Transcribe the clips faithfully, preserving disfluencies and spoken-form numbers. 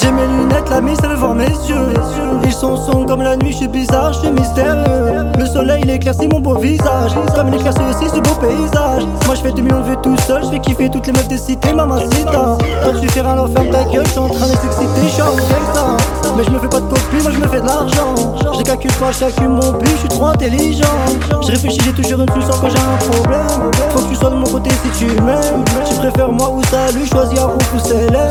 J'ai mes lunettes, la mise, elle veut voir mes yeux. Ils sont sombres comme la nuit, je suis bizarre, je suis mystérieux. Le soleil, il éclaircit mon beau visage, comme il éclaircit aussi ce beau paysage. Moi je fais deux millions de vues tout seul, je fais kiffer toutes les meufs des cités, mamacita. Toi tu fais rien, ferme ta gueule, je suis en train de s'exciter, je suis en gangsta. Mais je me fais pas de copie, moi je me fais de l'argent. Je calcule pas, je calcule mon but, je suis trop intelligent. Je réfléchis, j'ai toujours une solution quand j'ai un problème. Faut que tu sois de mon côté si tu m'aimes. Tu préfères moi ou salut, choisis un groupe ou célèbre.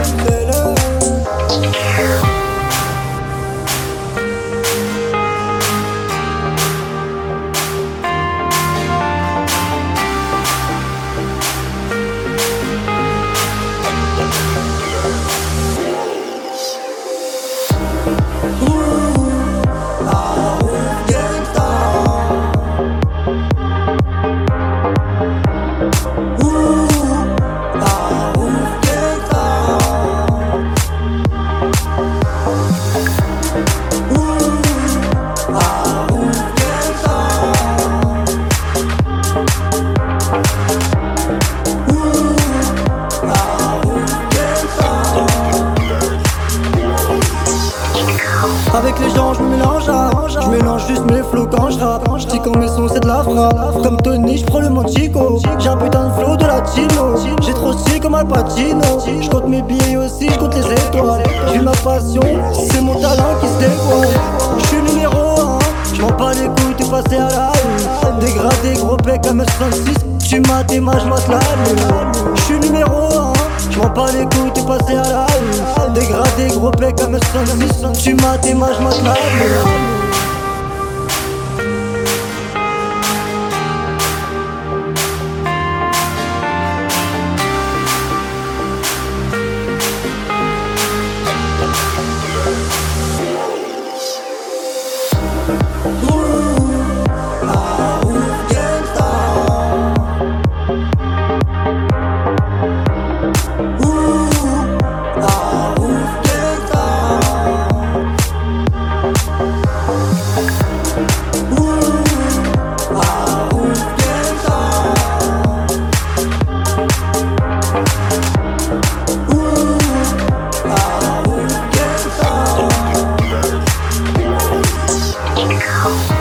Avec les gens je me mélange, je mélange juste mes flots quand je rappe. Je dis quand mes sons c'est de la frappe. Comme Tony je prends le Montico. J'ai un putain de flow de latino. J'ai trop stylé comme Al Pacino. Je compte mes billets aussi, je compte les étoiles. J'ai ma passion, c'est mon talent qui se dévoile. Je suis numéro un, je m'en bats les couilles, t'es passé à la une. Dégradé, gros bec à mètre soixante-six. Tu m'as tes mains, je mate la lune. Je suis numéro un, je m'en bats les couilles, t'es passé à la une. Dégradé, gros bec à mètre soixante-six. Tu m'as tes mains, je mate la lune. Oh.